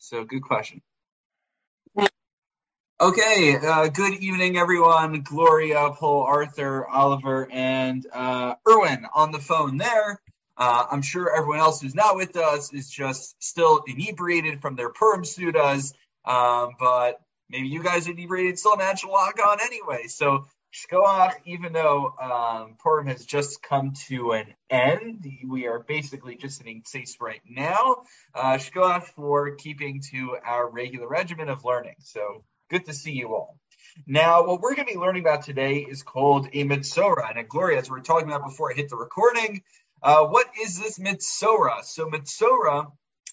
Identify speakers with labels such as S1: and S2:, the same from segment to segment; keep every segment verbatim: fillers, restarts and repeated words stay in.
S1: So good question. Okay, uh, good evening, everyone. Gloria, Paul, Arthur, Oliver, and uh, Erwin on the phone there. Uh, I'm sure everyone else who's not with us is just still inebriated from their Purim Sudas, um, but maybe you guys are inebriated still managed to log on anyway. So Shkoach, even though um, Purim has just come to an end, we are basically just sitting Tzeis right now. Uh, Shkoach for keeping to our regular regimen of learning. So good to see you all. Now, what we're going to be learning about today is called a Metzora. And Gloria, as we were talking about before I hit the recording, uh, what is this Metzora? So Metzora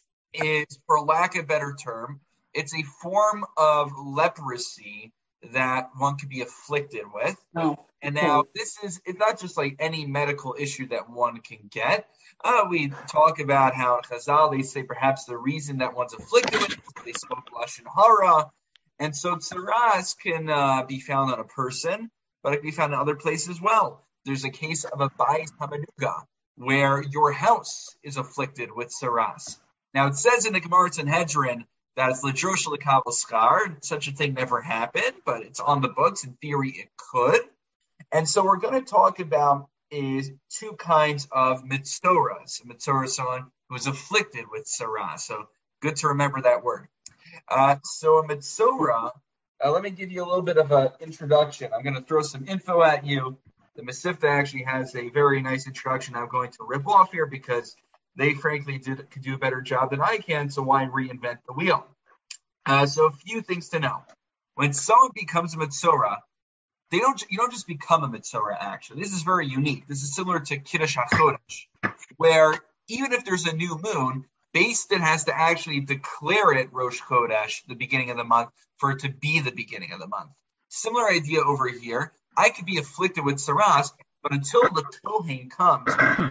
S1: is, for lack of a better term, it's a form of leprosy that one could be afflicted with.
S2: Oh,
S1: and now this is, it's not just like any medical issue that one can get. Uh, we talk about how in Chazal, they say perhaps the reason that one's afflicted with it is they spoke Lashon Hara. And so tsaras can uh, be found on a person, but it can be found in other places as well. There's a case of a Bayis Hamanuga, where your house is afflicted with tsaras. Now, it says in the Gemara Sanhedrin that it's l'drosh l'kabel schar. Such a thing never happened, but it's on the books. In theory, it could. And so we're going to talk about is two kinds of mitzoras. A mitzora is someone who is afflicted with tsaras. So good to remember that word. Uh, so a Metzora, uh, let me give you a little bit of an introduction. I'm going to throw some info at you. The Mesivta actually has a very nice introduction I'm going to rip off here because they frankly did, could do a better job than I can, so why reinvent the wheel? Uh, so a few things to know. When someone becomes a Metzora, they don't, you don't just become a Metzora, actually. This is very unique. This is similar to Kiddush HaChodesh, where even if there's a new moon, Beis Din has to actually declare it Rosh Chodesh, the beginning of the month, for it to be the beginning of the month. Similar idea over here. I could be afflicted with tsaras, but until the Kohen comes,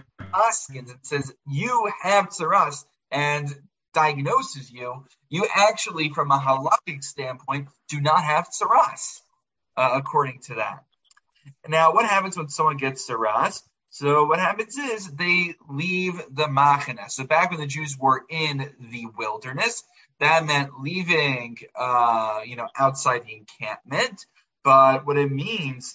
S1: Askins, it says, you have tsaras, and diagnoses you, you actually, from a halakhic standpoint, do not have tsaras, uh, according to that. Now, what happens when someone gets tsaras? So what happens is they leave the Machane. So back when the Jews were in the wilderness, that meant leaving, uh, you know, outside the encampment. But what it means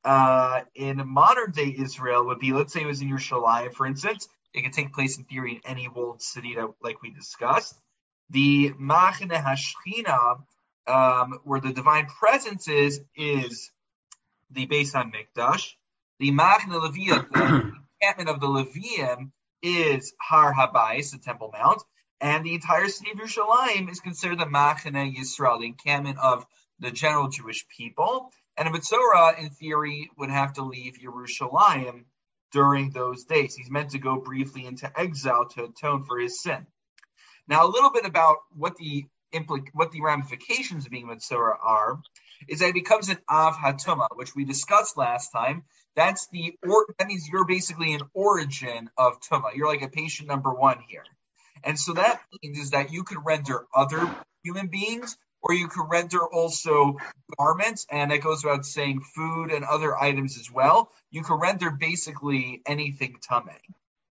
S1: uh, in modern day Israel would be, let's say it was in Yerushalayim, for instance. It could take place in theory in any walled city, that, like we discussed. The Machane Hashchina, um, where the divine presence is, is the Beis HaMikdash. The Machane Leviyah, the encampment of the Levium, is Har Habayis, the Temple Mount, and the entire city of Yerushalayim is considered the Machane Yisrael, the encampment of the general Jewish people. And a Metzora, in theory, would have to leave Yerushalayim during those days. He's meant to go briefly into exile to atone for his sin. Now, a little bit about what the implic- what the ramifications of being Metzora are, is that it becomes an Av Hatuma, which we discussed last time. That's the or that means you're basically an origin of Tuma. You're like a patient number one here. And so that means is that you could render other human beings, or you could render also garments, and it goes without saying food and other items as well. You could render basically anything Tameh.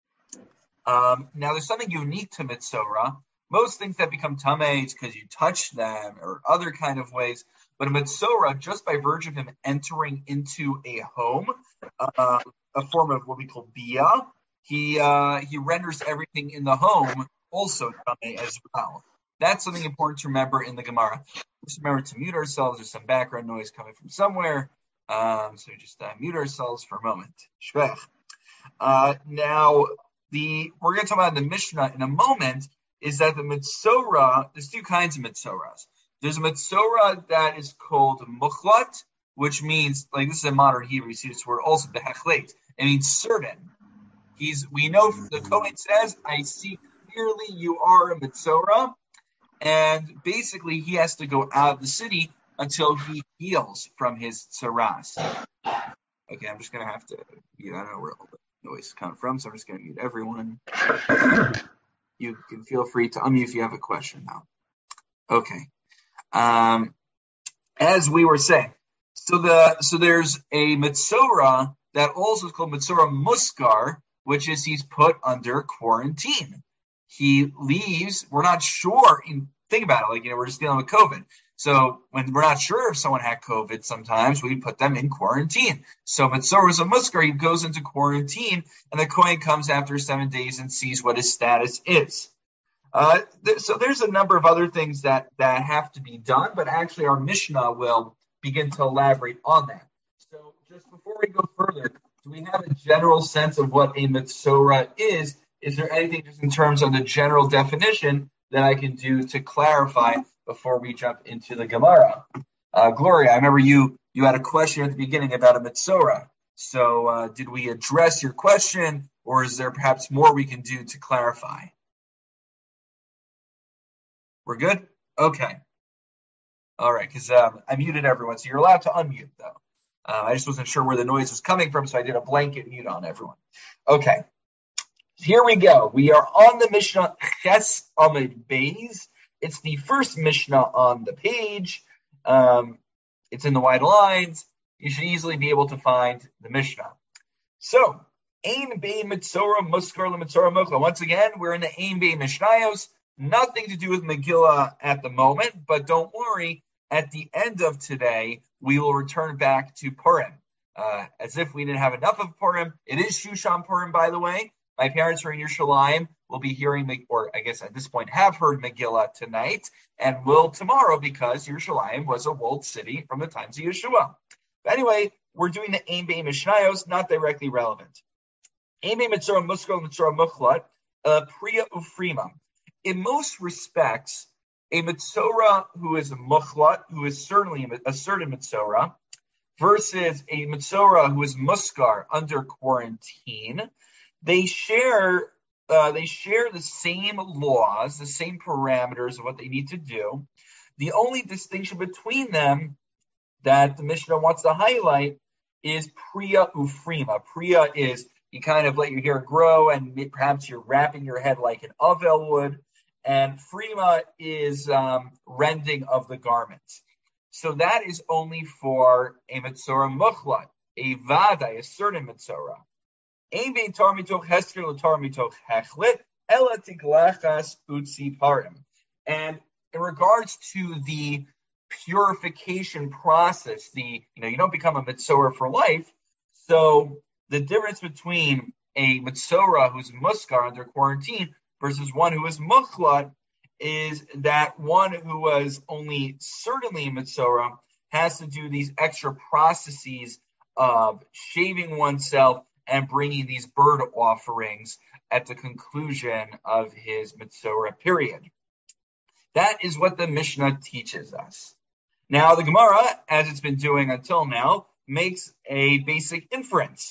S1: Um, now, there's something unique to Metzora. Most things that become Tameh is because you touch them or other kind of ways. But a Metzora, just by virtue of him entering into a home, uh, a form of what we call Bia, he uh, he renders everything in the home also Tameh as well. That's something important to remember in the Gemara. Just remember to mute ourselves. There's some background noise coming from somewhere. Um, so just uh, mute ourselves for a moment. Shvech. Uh, now, the we're going to talk about the Mishnah in a moment, is that the Metzora, there's two kinds of Metzoras. There's a Metzora that is called Muchlat, which means, like this is a modern Hebrew, you see this word also, Behechlet. It means certain. He's, we know the Kohen says, I see clearly you are a Metzora, and basically he has to go out of the city until he heals from his tsaras. Okay, I'm just going to have to, you know, I don't know where all the noise is coming from, so I'm just going to mute everyone. You can feel free to unmute if you have a question now. Okay. Um, as we were saying, so the so there's a Metzora that also is called Metzora Muskar, which is he's put under quarantine. He leaves. We're not sure in think about it, like, you know, we're just dealing with COVID. So when we're not sure if someone had COVID, sometimes we put them in quarantine. So Mitzoros of Muskar, he goes into quarantine, and the Kohen comes after seven days and sees what his status is. Uh, th- so there's a number of other things that, that have to be done, but actually our Mishnah will begin to elaborate on that. So just before we go further, do we have a general sense of what a Mitzora is? Is there anything just in terms of the general definition that I can do to clarify before we jump into the Gemara? Uh, Gloria, I remember you you had a question at the beginning about a Mitzora. So uh, did we address your question, or is there perhaps more we can do to clarify? We're good? Okay. All right, because um, I muted everyone, so you're allowed to unmute, though. Uh, I just wasn't sure where the noise was coming from, so I did a blanket mute on everyone. Okay. Here we go. We are on the Mishnah Ches Amid Beis. It's the first Mishnah on the page. Um, it's in the white lines. You should easily be able to find the Mishnah. So, Ein Bein Mitzora Muskar LeMitzora Muchla. Once again, we're in the Ein Bein Mishnayos. Nothing to do with Megillah at the moment, but don't worry. At the end of today, we will return back to Purim. Uh, as if we didn't have enough of Purim. It is Shushan Purim, by the way. My parents are in Yerushalayim. We'll be hearing, or I guess at this point have heard Megillah tonight, and will tomorrow because Yerushalayim was a walled city from the times of Yeshua. But anyway, we're doing the Ein Bein Mishnayos, not directly relevant. Ein Bein Mitzora Muskar Mitzora Muchlat, Priya Ufrima. In most respects, a Mitzora who is a Muchlat, who is certainly a certain Mitzora, versus a Mitzora who is Muskar under quarantine, they share uh, they share the same laws, the same parameters of what they need to do. The only distinction between them that the Mishnah wants to highlight is Priya Ufrima. Priya is you kind of let your hair grow, and perhaps you're wrapping your head like an Avel would. And Frima is um, rending of the garments. So that is only for a Mitzora Muchlat, a Vada, a certain Mitzora. Ein bein tar mitoch hesker l'tar mitoch hechlit, ela tiglachas utzi parim. And in regards to the purification process, the you know you don't become a Mitzora for life. So the difference between a Mitzora who's Muskar under quarantine versus one who is Muchlat is that one who was only certainly a Mitzora has to do these extra processes of shaving oneself and bringing these bird offerings at the conclusion of his Mitzora period. That is what the Mishnah teaches us. Now, the Gemara, as it's been doing until now, makes a basic inference.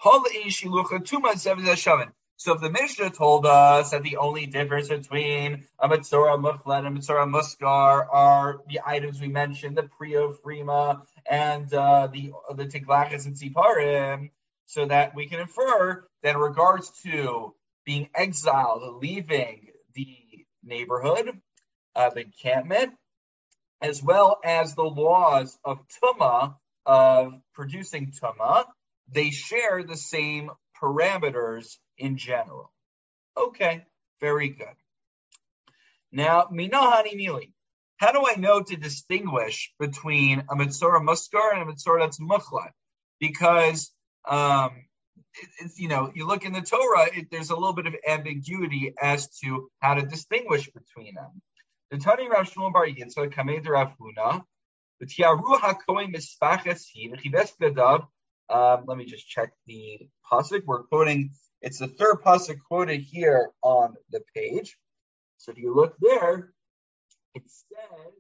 S1: So if the Mishnah told us that the only difference between a Mitzora Muchlat and a Mitzora Muskar are the items we mentioned, the Priya Frima and uh, the the Tiglachas and Tziparim, so that we can infer that in regards to being exiled, leaving the neighborhood, uh, the encampment, as well as the laws of Tumah, of producing Tumah, they share the same parameters in general. Okay, very good. Now, minahani mili. How do I know to distinguish between a Mitzora Muskar and a Mitzora that's Muchlat? Because, um, it, it's, you know, you look in the Torah, it, there's a little bit of ambiguity as to how to distinguish between them. The Tani Rav Shmuel Bar Yitzchak Kamei Rav Huna, the Tiaru HaKohen Mispaches Hi, the Chives Gadav. Um, let me just check the pasuk. We're quoting, it's the third pasuk quoted here on the page. So if you look there, it says,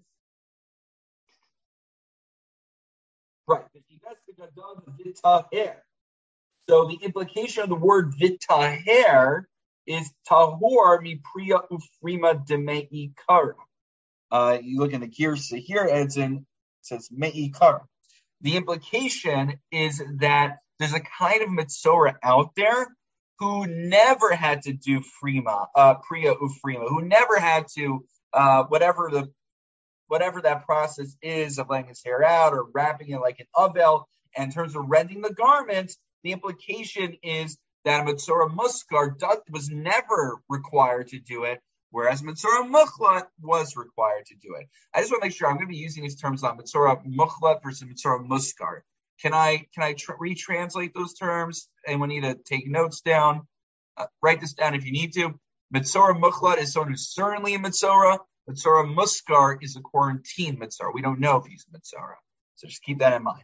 S1: right, so the implication of the word vitaher is tahor mi priya ufrima demei kara. Uh, you look in the Girsa here, and it's in, it says mei kara. The implication is that there's a kind of Mitzora out there who never had to do frima, uh, priya ufrima, who never had to, uh, whatever the, whatever that process is of letting his hair out or wrapping it like an avel. And in terms of rending the garments, the implication is that a Mitzora Muskar does, was never required to do it, whereas Mitzora Muchlat was required to do it. I just want to make sure I'm going to be using these terms on Mitzora Muchlat versus Mitzora Muskar. Can I can I tr- retranslate those terms? Anyone need to take notes down? Uh, write this down if you need to. Mitzora Muchlat is someone who's certainly a Mitzora. Mitzora Muskar is a quarantine Mitzora. We don't know if he's a Mitzora. So just keep that in mind.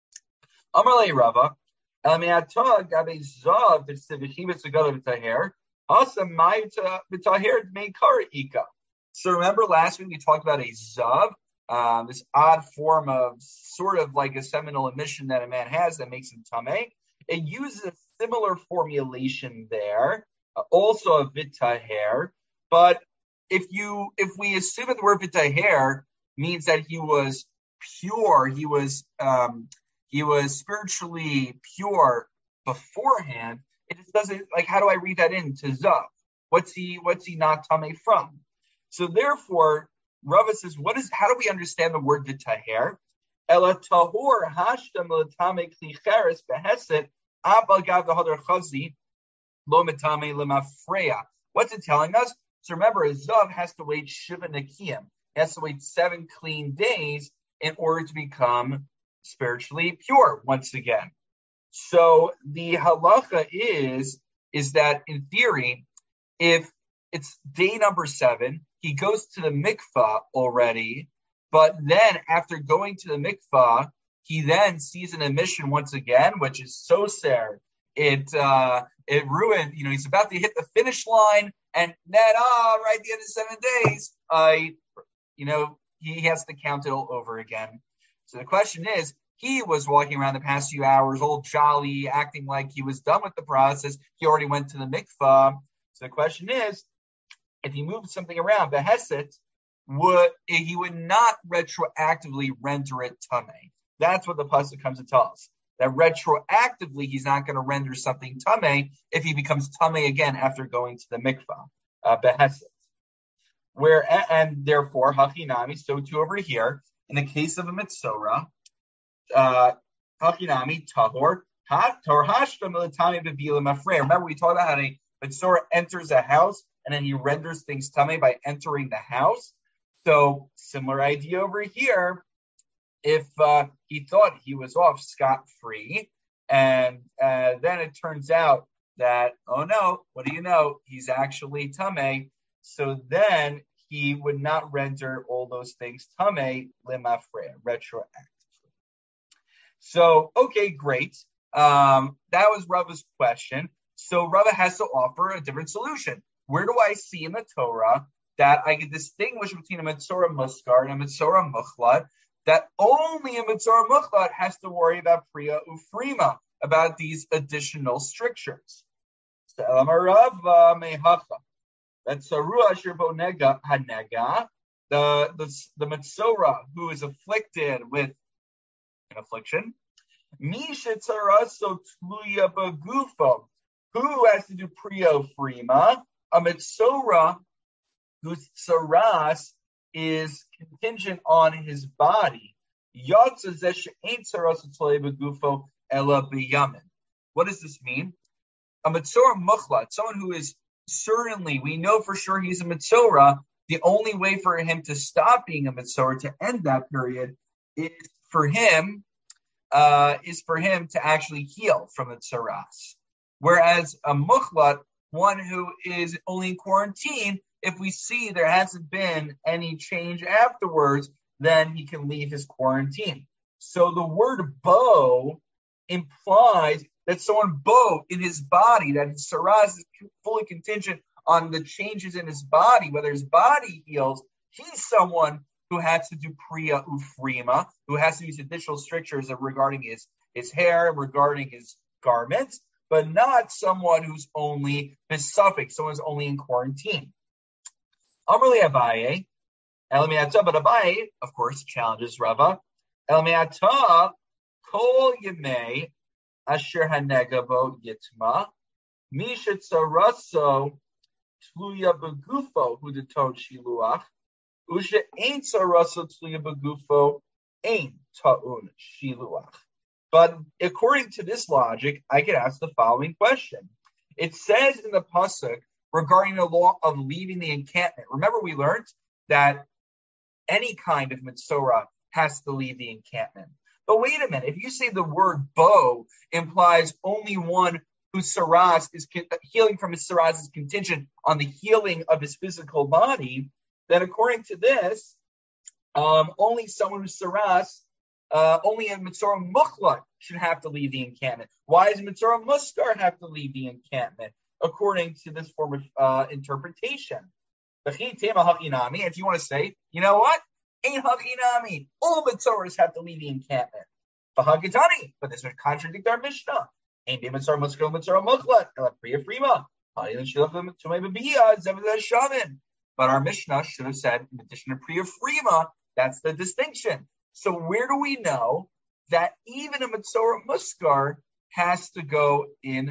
S1: Amar le Rava, El me'atah gabe zav v'tzivichi v'tzagala v'taher, asa ma'ita v'taher d'mei kara ika. So remember last week we talked about a zav, um, this odd form of sort of like a seminal emission that a man has that makes him tameh. It uses a similar formulation there, uh, also a v'taher, but if you if we assume that the word v'taher means that he was pure, he was um, he was spiritually pure beforehand, it just doesn't, like, how do I read that into zav? What's he what's he not tameh from? So therefore, Rava says, what is how do we understand the word v'taher? Ela tahor hashtam l'tameh kli cheres beheset abal gav v'hadar chazi lo metame lemafreya. What's it telling us? So remember, a zav has to wait shiva nekiyim. He has to wait seven clean days in order to become spiritually pure once again. So the halacha is, is that in theory, if it's day number seven, he goes to the mikvah already, but then after going to the mikvah, he then sees an emission once again, which is so sad. It uh, it ruined, you know, he's about to hit the finish line, and then, ah, right at the end of seven days, I, uh, you know, he has to count it all over again. So the question is, he was walking around the past few hours, all jolly, acting like he was done with the process. He already went to the mikvah. So the question is, if he moved something around, the Hesed, would he would not retroactively render it tameh. That's what the pasuk comes to tell us. That retroactively he's not going to render something tameh if he becomes tameh again after going to the mikvah, uh, behesed. Where and therefore hachinami, so too over here in the case of a mitzora, uh, hachinami tahor tor hashtam l'tameh bevila mafrei. Remember we talked about how a mitzora enters a house and then he renders things tameh by entering the house. So similar idea over here. If uh, he thought he was off scot-free, and uh, then it turns out that, oh no, what do you know? He's actually tameh. So then he would not render all those things tameh limafreya, retroactively. So, okay, great. Um, that was Rava's question. So Rava has to offer a different solution. Where do I see in the Torah that I can distinguish between a Mitzora Muskar and a Mitzora Muchlat, that only a Mitzora Muchlat has to worry about Priya Ufrima, about these additional strictures? So Elamarava Mehacha. That's Sarua Shirbo Nega Hanega, the the the Mitzora who is afflicted with an affliction. Misha Tzaraso Tluya Bagufo, who has to do Priya Ufrima, a Mitzora whose tsaras is contingent on his body. What does this mean? A Mitzora Muchlat, someone who is certainly, we know for sure he's a Mitzora, the only way for him to stop being a Mitzora, to end that period, is for him, uh, is for him to actually heal from the tsaras. Whereas a Muchlat, one who is only in quarantine, if we see there hasn't been any change afterwards, then he can leave his quarantine. So the word bo implies that someone bo in his body, that his tsaras is fully contingent on the changes in his body, whether his body heals. He's someone who has to do priya ufrima, who has to use additional strictures regarding his, his hair, regarding his garments, but not someone who's only besuffic, someone who's only in quarantine. Amrli Abaye, Elmiata, but Abaye, of course, challenges Rava. Elmiata, Kol Yemei, Asher Hanegavo Yitma, Misha Tsaraso, Tluya Begufo, who detoned Shiluach, Usha Ain Tsaraso, Tluya Begufo, Ain Ta'un Shiluach. But according to this logic, I could ask the following question. It says in the pasuk regarding the law of leaving the encampment. Remember, we learned that any kind of Mitzorah has to leave the encampment. But wait a minute, if you say the word bow implies only one whose saras is healing from his saras is contingent on the healing of his physical body, then according to this, um, only someone whose saras, uh, only a Mitzorah Mukhlat should have to leave the encampment. Why does Mitzorah Muskar have to leave the encampment? According to this form of uh, interpretation. If you want to say, you know what? Ain't Haginami. All Mitzorahs have to leave the encampment. But this would contradict our Mishnah. Ain't be Mitzorah Muskar Mitzorah Mukhlat. Priya Frima. But our Mishnah should have said, in addition to Priya Frima, that's the distinction. So where do we know that even a Mitzorah Muskar has to go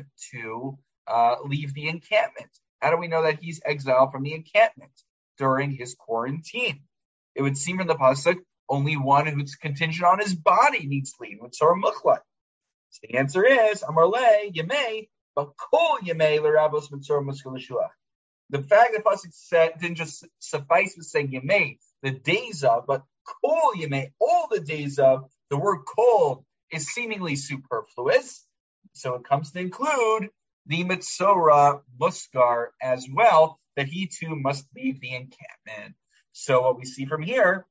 S1: into uh, leave the encampment? How do we know that he's exiled from the encampment during his quarantine? It would seem in the pasuk only one who's contingent on his body needs to leave. Mitzorah Mukhlat. So the answer is Amar Le Yemei, but Kol Yemei LeRabos Mitzorah Muskar L'Shuach. The fact that pasuk said didn't just suffice with saying Yemei, the days of, but Kol Yemei, all the days of. The word Kol is seemingly superfluous, so it comes to include the Mitzorah Muskar as well, that he too must leave the encampment. So what we see from here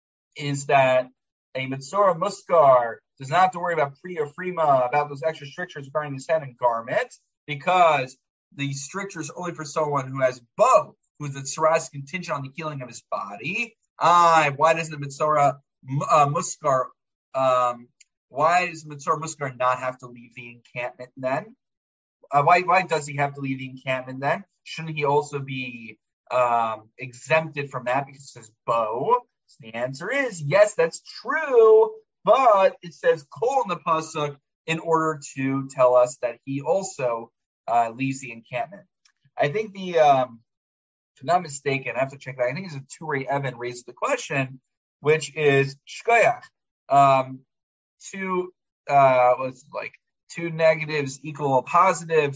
S1: is that a Mitzorah Muskar does not have to worry about Priya Frima, about those extra strictures regarding his head and garment, because the strictures are only for someone who has bow, who's the Tzaras contingent on the healing of his body. Ah, why doesn't the Mitzorah uh, Muskar, um, why does Mitzorah Muskar not have to leave the encampment then? Uh, why, why does he have to leave the encampment then? Shouldn't he also be um, exempted from that because it says bow? So the answer is yes, that's true, but it says kol in the pasuk in order to tell us that he also uh, leaves the encampment. I think the, um, if I'm not mistaken, I have to check that. I think it's a Turei Evan raised the question, which is shkoyach. Um, two uh, was like two negatives equal a positive.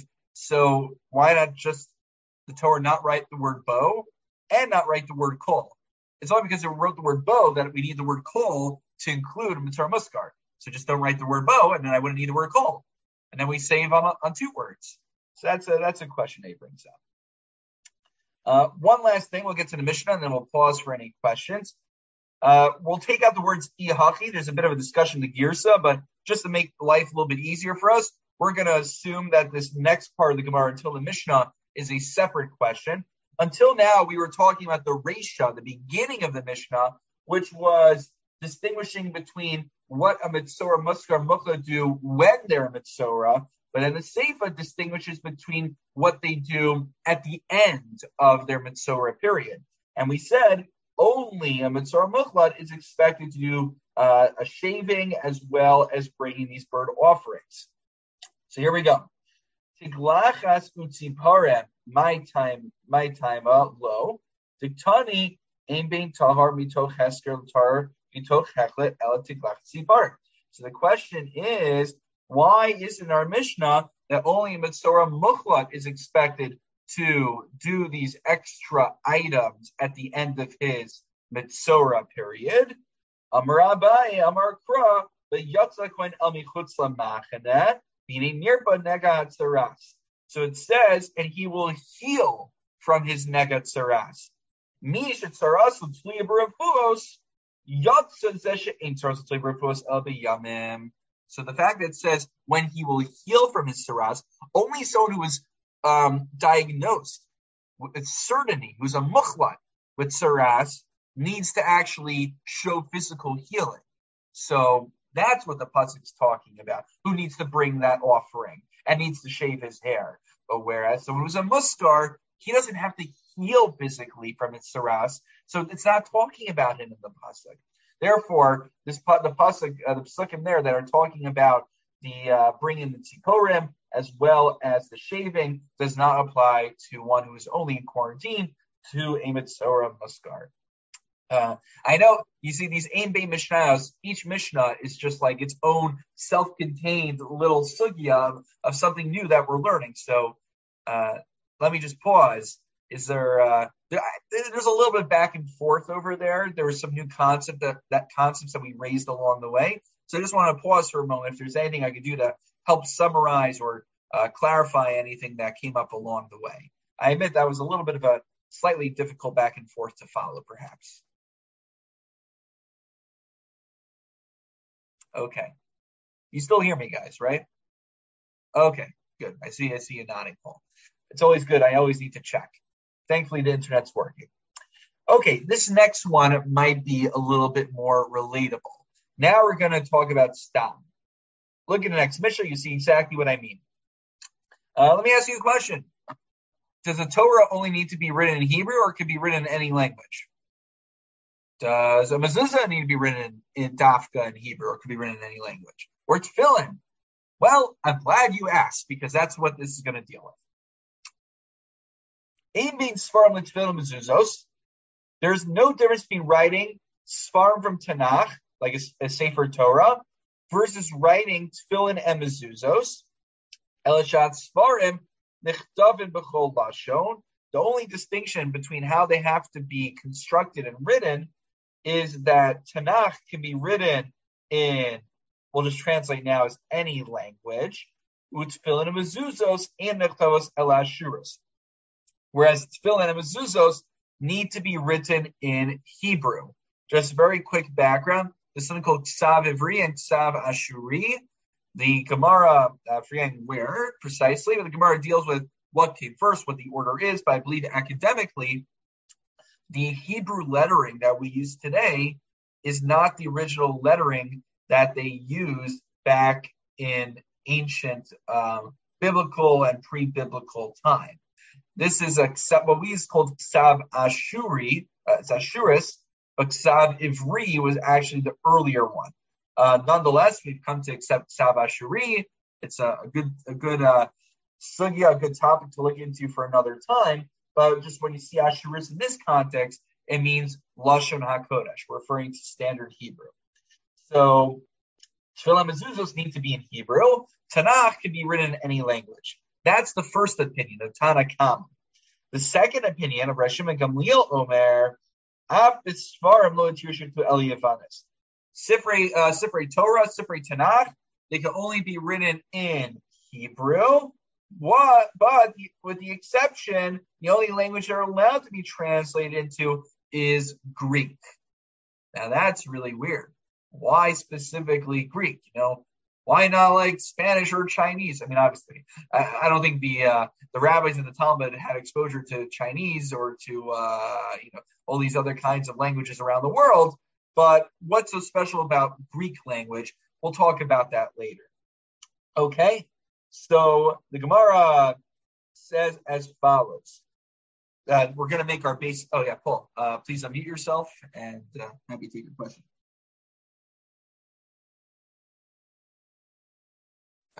S1: So why not just the Torah not write the word bow and not write the word kol? It's only because it wrote the word bow that we need the word kol to include Mitzorah Muskar. So just don't write the word bow, and then I wouldn't need the word kol. And then we save on, on two words. So that's a, that's a question they brings up. Uh, one last thing, we'll get to the Mishnah, and then we'll pause for any questions. Uh, we'll take out the words ihachi. There's a bit of a discussion in the Girsa, but just to make life a little bit easier for us, we're going to assume that this next part of the Gemara until the Mishnah is a separate question. Until now, we were talking about the Reisha, the beginning of the Mishnah, which was distinguishing between what a Mitzorah Muskar Mukha do when they're a Mitzorah, but then the Seifa distinguishes between what they do at the end of their Mitzorah period. And we said only a Mitzorah Mukhlat is expected to do uh, a shaving as well as bringing these bird offerings. So here we go. Tiglachas utziparem, my time, my time, uh, low. Tiktani, aim being tahar, mitoch hesker, tar, mitoch heklet, el tiglachas utziparem. So the question is, why is in our Mishnah that only a Mitzorah Mukhlat is expected to do these extra items at the end of his Mitzorah period? Amar Abai, Amar Kra, the Yatzak when El Michutzla Machaneh, meaning Nirba Nega Tzaras. So it says, and he will heal from his Nega Tzaras. Mish Tzaras L'Tzliya B'Rafuos, Yatzak Zeshe Ein Tzaras L'Tzliya B'Rafuos El B'Yamim. So the fact that it says when he will heal from his tzaras, only someone who is um, diagnosed with certainty, who's a mukhlat with tzaras, needs to actually show physical healing. So that's what the pasuk is talking about. Who needs to bring that offering and needs to shave his hair? But whereas someone who's a muskar, he doesn't have to heal physically from his tzaras, so it's not talking about him in the pasuk. Therefore, this the pasuk, uh, the psukim there that are talking about the uh, bringing the tziporim as well as the shaving does not apply to one who is only in quarantine, to a Mitzorah Muskar. Uh, I know you see these Ein Bei Mishnahs. Each Mishnah is just like its own self-contained little sugya of, of something new that we're learning. So uh, let me just pause. Is there, uh, there, there's a little bit back and forth over there. There was some new concept that, that concepts that we raised along the way. So I just want to pause for a moment. If there's anything I could do to help summarize or uh, clarify anything that came up along the way. I admit that was a little bit of a slightly difficult back and forth to follow, perhaps. Okay. You still hear me, guys, right? Okay, good. I see, I see you nodding, Paul. It's always good. I always need to check. Thankfully, the internet's working. Okay, this next one might be a little bit more relatable. Now we're going to talk about stam. Look at the next Mishnah. You see exactly what I mean. Uh, let me ask you a question. Does the Torah only need to be written in Hebrew, or it could be written in any language? Does a mezuzah need to be written in, in Dafka in Hebrew, or it could be written in any language? Or tefillin? Well, I'm glad you asked, because that's what this is going to deal with. Ein being Sfarim l'tefillin mezuzos. There's no difference between writing Sfarim from Tanakh, like a, a Sefer Torah, versus writing tefillin and mezuzos. Elishat Sfarim nichtavin b'chol lashon. The only distinction between how they have to be constructed and written is that Tanakh can be written in, we'll just translate now as any language, utfillin and mezuzos and nechtavos el ashuros. Whereas tefillin and mezuzos need to be written in Hebrew. Just very quick background. There's something called Ksav Ivri and Ksav Ashuri. The Gemara, uh, forgetting where precisely, but the Gemara deals with what came first, what the order is. But I believe academically, the Hebrew lettering that we use today is not the original lettering that they used back in ancient um, biblical and pre-biblical time. This is a what we use called Ksav Ashuri, uh, it's Ashuris, but Ksav Ivri was actually the earlier one. Uh, nonetheless, we've come to accept Ksav Ashuri. It's a, a good, a good uh, sugya, a good topic to look into for another time. But just when you see Ashuris in this context, it means Lashon HaKodesh, referring to standard Hebrew. So Tefillah mezuzos need to be in Hebrew. Tanakh can be written in any language. That's the first opinion of Tana Kama. The second opinion of Rav Shimon Gamliel Omer, Av b'sfarim lo tirshut to el Yavanis. Sifrei, uh, Sifrei Torah, Sifrei Tanakh, they can only be written in Hebrew. What? But with the exception, the only language they're allowed to be translated into is Greek. Now that's really weird. Why specifically Greek? You know, why not like Spanish or Chinese? I mean, obviously, I, I don't think the uh, the rabbis in the Talmud had exposure to Chinese or to uh, you know all these other kinds of languages around the world. But what's so special about Greek language? We'll talk about that later. Okay, so the Gemara says as follows. Uh, we're going to make our base. Oh yeah, Paul, uh, please unmute yourself and uh, happy to take your question. Uh,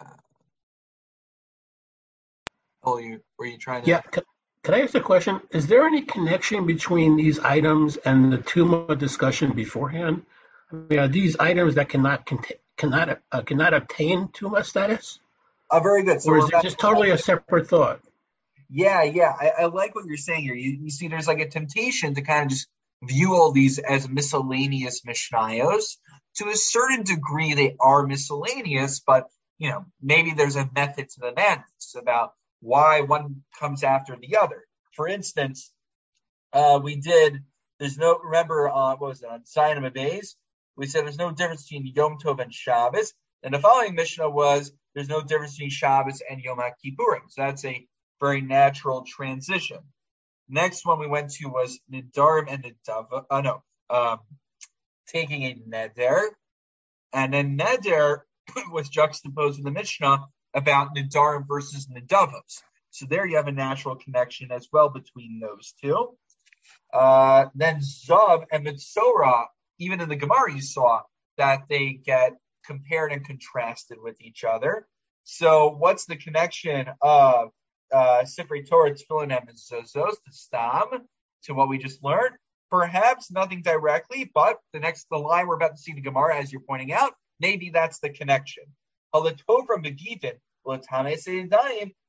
S1: Paul, you were you trying to?
S2: Yeah. Can, can I ask a question? Is there any connection between these items and the Tuma discussion beforehand? I mean, are these items that cannot cont- cannot uh, cannot obtain Tuma status?
S1: Oh, very good. So
S2: or is it just totally a separate thought?
S1: Yeah, yeah. I, I like what you're saying here. You, you see, there's like a temptation to kind of just view all these as miscellaneous mishnayos. To a certain degree, they are miscellaneous, but, you know, maybe there's a method to the madness about why one comes after the other. For instance, uh, we did, there's no, remember, uh, what was it, on Zion of Days? We said there's no difference between Yom Tov and Shabbos. And the following Mishnah was, there's no difference between Shabbos and Yom HaKippurim. So that's a very natural transition. Next one we went to was Nidarim and Nidava. Oh, no. Um, taking a Neder. And then Neder was juxtaposed with the Mishnah about Nidarim versus Nidavos. So there you have a natural connection as well between those two. Uh, then Zav and Mitzorah, even in the Gemara you saw that they get compared and contrasted with each other. So what's the connection of uh, Sifrei Torah, Tefillin, and Mezuzos to Stam, to what we just learned? Perhaps nothing directly, but the next the line we're about to see in the Gemara, as you're pointing out, maybe that's the connection.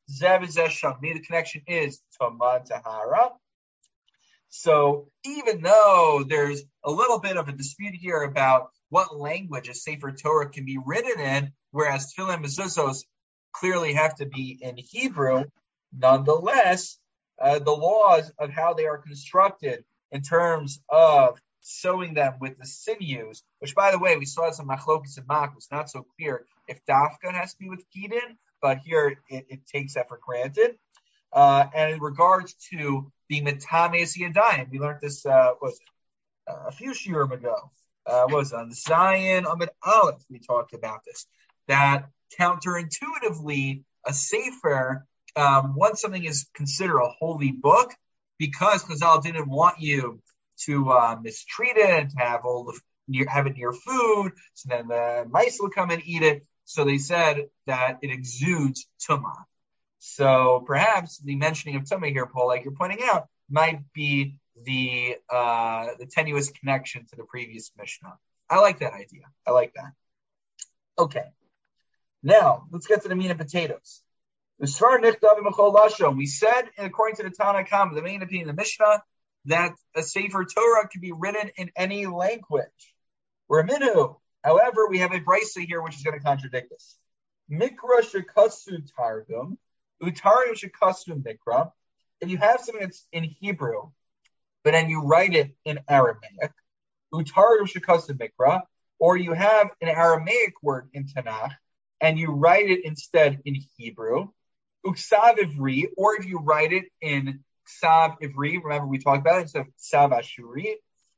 S1: Zev is Zesham. The connection is Toma Tahara. So even though there's a little bit of a dispute here about what language a Sefer Torah can be written in, whereas Tefillin and Mezuzos clearly have to be in Hebrew, nonetheless, uh, the laws of how they are constructed in terms of sewing them with the sinews, which, by the way, we saw some machlokes and mak, was not so clear if dafka has to be with gidin, but here it, it takes that for granted. Uh, and in regards to the metames yadayim, we learned this uh, was it, uh, a few shiurim ago. Uh, what was it, on Zion Amid Aleph? We talked about this. That counterintuitively, a sefer, um, once something is considered a holy book, because Chazal didn't want you to uh, mistreat it and to have all the near, have it near food, so then the mice will come and eat it. So they said that it exudes tumah. So perhaps the mentioning of tumah here, Paul, like you're pointing out, might be the uh, the tenuous connection to the previous Mishnah. I like that idea. I like that. Okay. Now let's get to the meat and potatoes. We said, according to the Tanna Kama, the main opinion of the Mishnah, that a Sefer Torah can be written in any language. Raminu. However, we have a brisa here which is going to contradict this. Mikra shekasu targum, utarim shekasu mikra. If you have something that's in Hebrew, but then you write it in Aramaic, utarim shekasu mikra, or you have an Aramaic word in Tanakh, and you write it instead in Hebrew, uksav ivri, or if you write it in Ksav Ivri, remember we talked about it instead of Ksav Ashuri.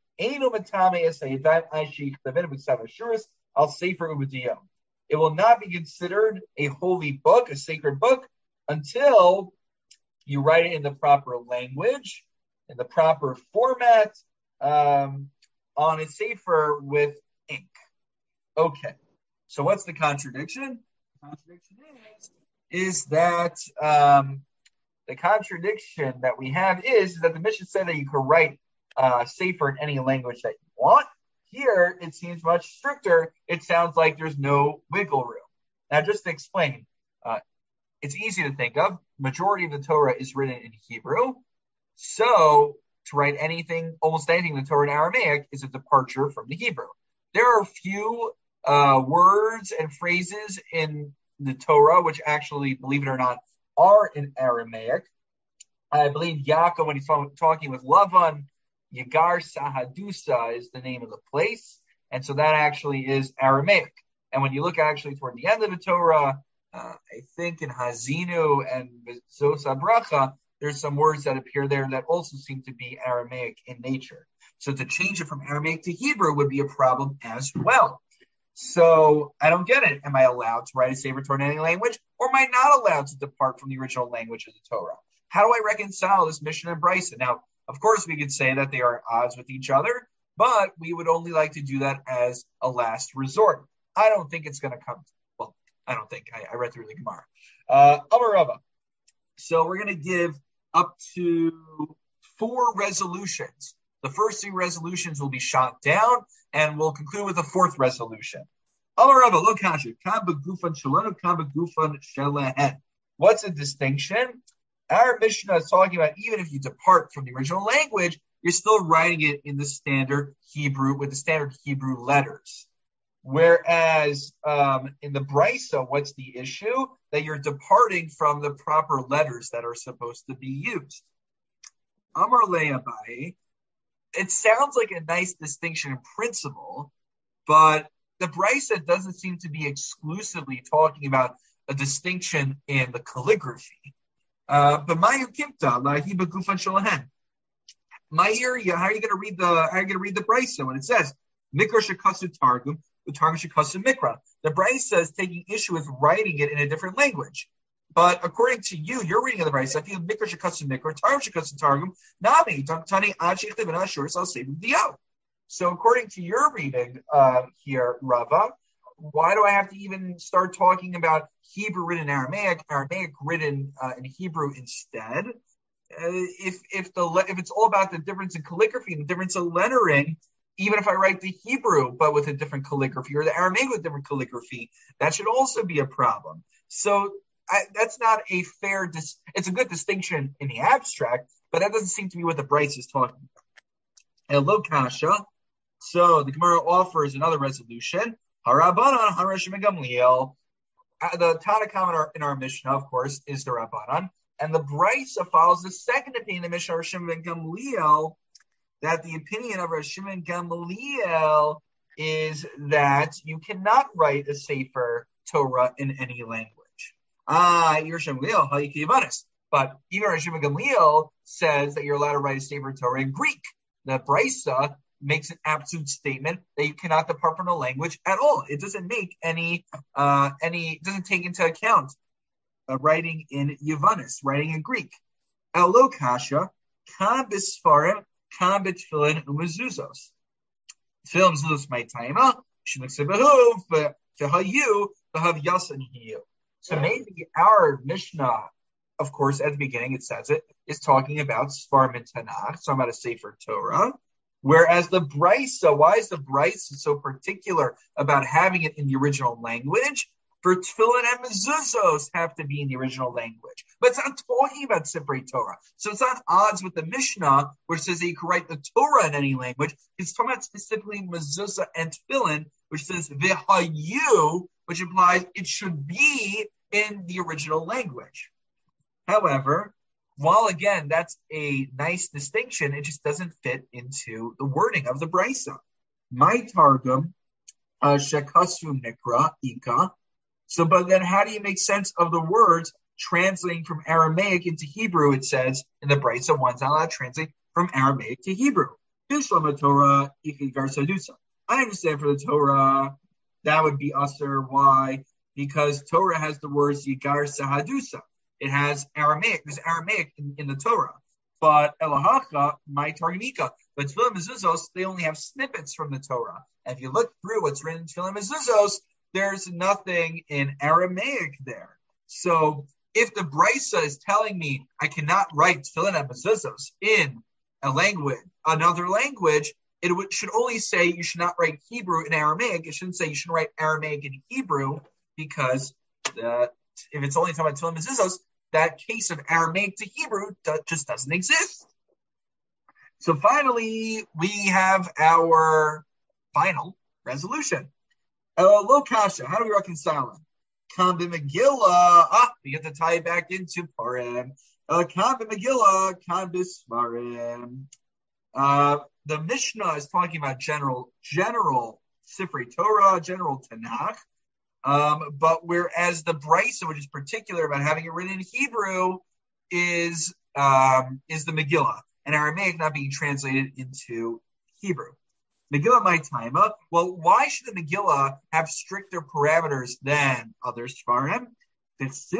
S1: It will not be considered a holy book, a sacred book, until you write it in the proper language, in the proper format, um, on a sefer with ink. Okay, so what's the contradiction? The contradiction is, is that um, the contradiction that we have is that the Mishnah said that you could write uh, sefer in any language that you want. Here, it seems much stricter. It sounds like there's no wiggle room. Now, just to explain, uh, it's easy to think of. Majority of the Torah is written in Hebrew. So, to write anything, almost anything in the Torah in Aramaic is a departure from the Hebrew. There are a few uh, words and phrases in the Torah which actually, believe it or not, are in Aramaic. I believe Yaakov, when he's talking with Lavan, Yagar Sahadusa is the name of the place. And so that actually is Aramaic. And when you look actually toward the end of the Torah, uh, I think in Hazinu and Zosa Bracha, there's some words that appear there that also seem to be Aramaic in nature. So to change it from Aramaic to Hebrew would be a problem as well. So I don't get it. Am I allowed to write a Sefer Torah in any language, or am I not allowed to depart from the original language of the Torah? How do I reconcile this Mishnah and Brisa? Now, of course, we could say that they are at odds with each other, but we would only like to do that as a last resort. I don't think it's going to come. Well, I don't think. I, I read through the Gemara. Uh, Amar Rava. So we're going to give up to four resolutions. The first three resolutions will be shot down, and we'll conclude with the fourth resolution. What's the distinction? Our Mishnah is talking about even if you depart from the original language, you're still writing it in the standard Hebrew, with the standard Hebrew letters. Whereas um, in the Brisa, what's the issue? That you're departing from the proper letters that are supposed to be used. Amar Le'abai. It sounds like a nice distinction in principle, but the Brisa doesn't seem to be exclusively talking about a distinction in the calligraphy. Uh, but Mayu Kimta, Lahiba Gufan Shalahen. My area, how are you going to read the how are you going to read the Brisa when it says Mikra Shekasu Targum, Utargum Shekasu Mikra? The Brisa is taking issue with writing it in a different language. But according to you, you're reading the Brisa. If you Mikra Shekasu Mikra, Targum Shekasu Targum, Nami Tani Achich Livin Ashur Sal Saving Diao. So according to your reading uh, here, Rava, why do I have to even start talking about Hebrew written in Aramaic, Aramaic written uh, in Hebrew instead? Uh, if if the if it's all about the difference in calligraphy and the difference in lettering, even if I write the Hebrew but with a different calligraphy or the Aramaic with different calligraphy, that should also be a problem. So I, that's not a fair. Dis- it's a good distinction in the abstract, but that doesn't seem to be what the Bryce is talking about. Elo kasha. So the Gemara offers another resolution. Harabanan harashim Gamliel. Uh, the Tanakh in our, in our Mishnah, of course, is the Rabbanan, and the Brisa follows the second opinion of Mishnah Rashim ben Gamliel, that the opinion of Rashim ben Gamliel is that you cannot write a Sefer Torah in any language. Ah, Rashim Gamliel, Hayikivanis. But even Rashim ben Gamliel says that you're allowed to write a Sefer Torah in Greek. The Brisa makes an absolute statement that you cannot depart from the language at all. It doesn't make any, uh, any, it doesn't take into account uh, writing in Yavanis, writing in Greek. Elo kasha, kan bisfarim, kan bitfilin umezuzos. Tefillin mezuzos my taima, shemiksebehu, v'hayu, v'hav yasan hiyu. So maybe our Mishnah, of course, at the beginning it says it, is talking about Sfarim and Tanakh, so about a Sefer Torah. Whereas the Brisa, why is the Brisa so particular about having it in the original language? For Tefillin and Mezuzos have to be in the original language. But it's not talking about Sefer Torah. So it's not odds with the Mishnah, which says that you can write the Torah in any language. It's talking about specifically Mezuzah and Tefillin, which says V'hayu, which implies it should be in the original language. However, while again, that's a nice distinction, it just doesn't fit into the wording of the Brisa. My Targum, uh, Shekasu Nikra, Ika. So, but then how do you make sense of the words translating from Aramaic into Hebrew? It says in the Brisa, one's not allowed to translate from Aramaic to Hebrew. Torah, I understand for the Torah, that would be Asur. Why? Because Torah has the words Yigar Sahadusa. It has Aramaic. There's Aramaic in, in the Torah. But Elahacha, my Targumika. But Tefillin Mezuzos, they only have snippets from the Torah. And if you look through what's written in Tefillin Mezuzos, there's nothing in Aramaic there. So if the Brisa is telling me I cannot write Tefillin and Mezuzos in a language, another language, it would, should only say you should not write Hebrew in Aramaic. It shouldn't say you should write Aramaic in Hebrew, because uh, if it's only talking about Tefillin Mezuzos, that case of Aramaic to Hebrew do- just doesn't exist. So finally, we have our final resolution. Uh, Lo kasha, how do we reconcile them? Kan b'Megillah, ah, we get to tie it back into Purim. Uh, kan b'Megillah, kan b'Sfarim. Uh, the Mishnah is talking about general, general Sifrei Torah, general Tanakh. Um, but whereas the Brisa, which is particular about having it written in Hebrew, is um, is the Megillah, and Aramaic not being translated into Hebrew. Megillah my taima. Well, why should the Megillah have stricter parameters than other Sfarim? Because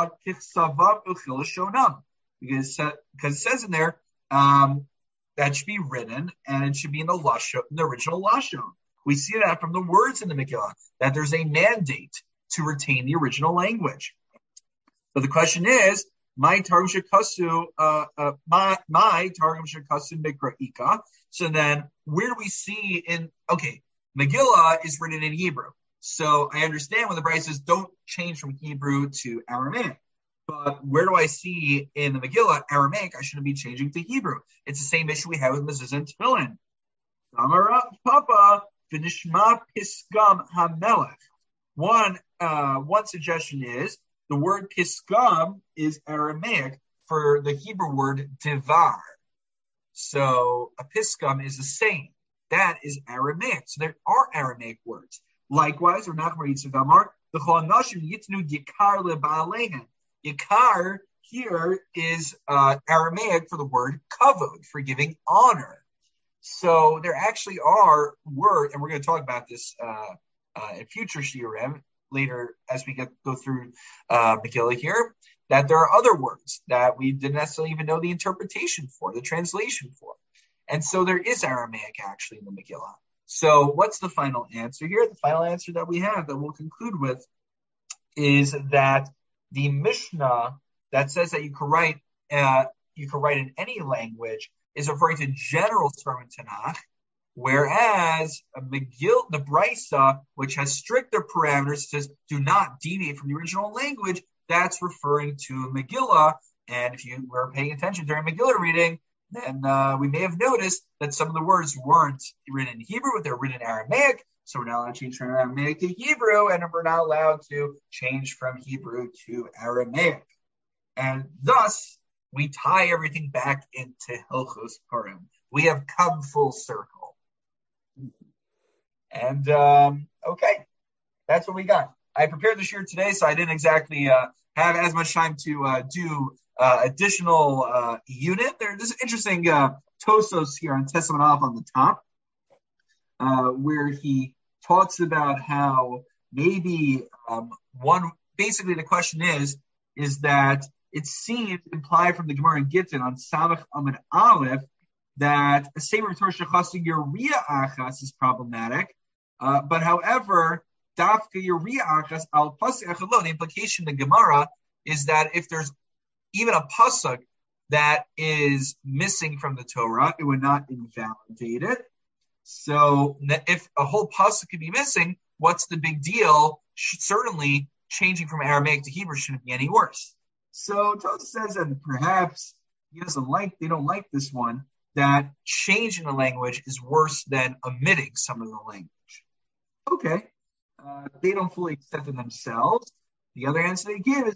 S1: because it says in there um, that should be written, and it should be in the lashon, in the original lashon. We see that from the words in the Megillah, that there's a mandate to retain the original language. But the question is, my Targum Shekasu, uh, uh, my, my Targum Shekasu Mikra Ika. So then, where do we see in, okay, Megillah is written in Hebrew. So I understand when the Brisa says don't change from Hebrew to Aramaic. But where do I see in the Megillah, Aramaic, I shouldn't be changing to Hebrew? It's the same issue we have with Mezuzah and Tefillin. Amara Papa. V'nishma piskam hamelech. One, uh, one suggestion is the word piskam is Aramaic for the Hebrew word devar. So a piskam is a saying. That is Aramaic. So there are Aramaic words. Likewise, or not Damar, the Cholanashim Yitnu Yikar leBaalehen. Yikar here is uh, Aramaic for the word kavod, for giving honor. So there actually are words, and we're going to talk about this uh, uh, in future shiurim later as we get go through uh, Megillah here, that there are other words that we didn't necessarily even know the interpretation for, the translation for. And so there is Aramaic actually in the Megillah. So what's the final answer here? The final answer that we have that we'll conclude with is that the Mishnah that says that you can write uh, you can write in any language is referring to general Sfarim and Tanakh, whereas a Megillah, the Brisa, which has stricter parameters, says do not deviate from the original language, that's referring to Megillah. And if you were paying attention during Megillah reading, then uh, we may have noticed that some of the words weren't written in Hebrew, but they're written in Aramaic. So we're not allowed to change from Aramaic to Hebrew, and we're not allowed to change from Hebrew to Aramaic. And thus, we tie everything back into Hilchos Purim. We have come full circle. And, um, okay, that's what we got. I prepared the shiur today, so I didn't exactly uh, have as much time to uh, do uh, additional uh, unit. There's interesting uh, Tosos here on Testament off on the top, uh, where he talks about how maybe um, one, basically the question is, is that it seems implied from the Gemara in Gittin on Samach Amud Aleph that a Sefer Torah Shechasig Yuriya Achas is problematic, uh, but however, Dafka Yuriya Achas al Pasuk Echad, the implication in the Gemara is that if there's even a pasuk that is missing from the Torah, it would not invalidate it. So if a whole pasuk could be missing, what's the big deal? Certainly, changing from Aramaic to Hebrew shouldn't be any worse. So Tosa says that perhaps he doesn't like, they don't like this one, that changing the language is worse than omitting some of the language. Okay, uh, they don't fully accept it themselves. The other answer they give is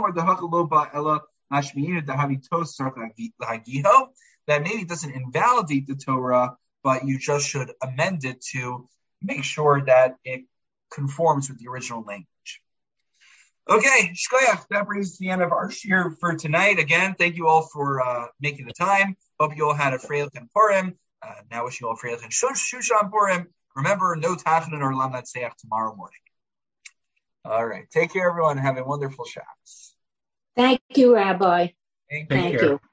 S1: that maybe it doesn't invalidate the Torah, but you just should amend it to make sure that it conforms with the original language. Okay, shkoyach, that brings us to the end of our shiur for tonight. Again, thank you all for uh, making the time. Hope you all had a Freilich and Purim. Uh, now wishing you all Freilich and Shushan Purim. Remember, no Tachanun or Lam Natseach tomorrow morning. All right, take care, everyone. Have a wonderful Shabbos.
S3: Thank you, Rabbi.
S1: Thank,
S3: Thank you.